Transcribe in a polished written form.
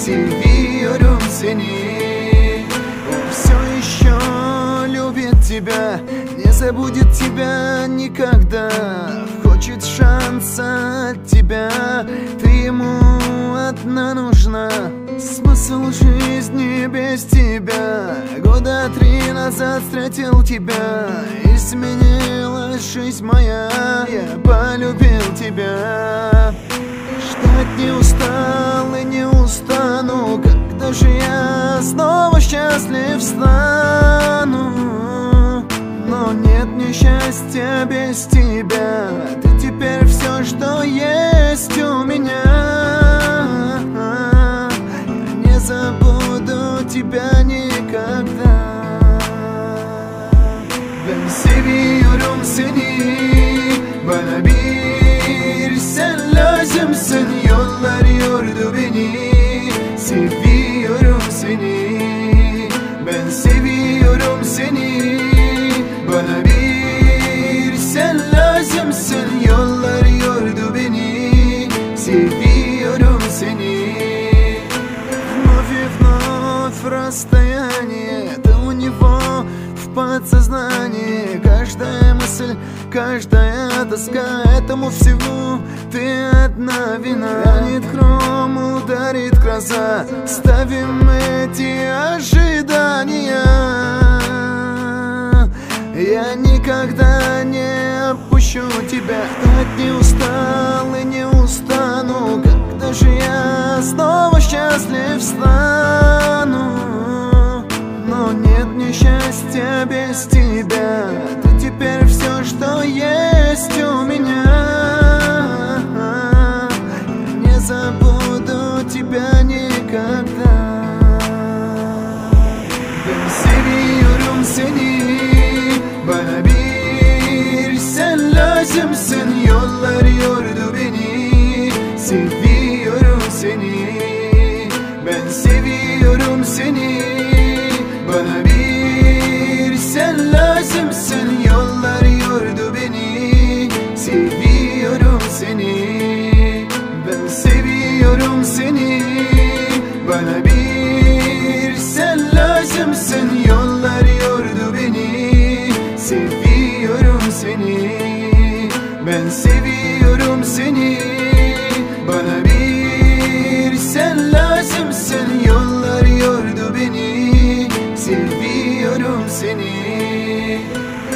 seviyorum seni. Он все еще любит тебя, не забудет тебя никогда. Хочет шанса от тебя, ты ему одна нужна. Смысл жизни без тебя, года 3 назад встретил тебя. Изменилась жизнь моя, я полюбил тебя. Ждать не устал и не устану, когда же я снова счастлив стану. Но нет мне счастья без тебя, ты теперь все, что есть у меня. Я не забуду тебя никогда. Ben seviyorum seni, bana bir sen lazımsın. Yollar yordu beni, seviyorum seni. Ben seviyorum seni, bana bir sen lazımsın. Yollar yordu beni, seviyorum seni. Вновь и вновь расстояние, это у него в подсознании. Каждая мысль, каждая тоска, этому всему ты одна вина. Ранит хром, ударит гроза, ставим эти ожидания. Я никогда не отпущу тебя. Ждать не устал и не устану, когда же я снова счастлив стану. Но нет мне счастья без тебя, ты теперь все, что есть у меня. Я не забуду тебя никогда. Ben seviyorum seni, bana bir sen lazımsın. Yollar yordu beni, seviyorum seni. Ben seviyorum seni, bana bir sen lazımsın. Yollar yordu beni, seviyorum seni. Ben seviyorum seni, bana bir sen lazımsın. Yollar yordu beni, seviyorum seni. Ben seviyorum seni, bana bir sen lazımsın. Yollar yordu beni, seviyorum seni.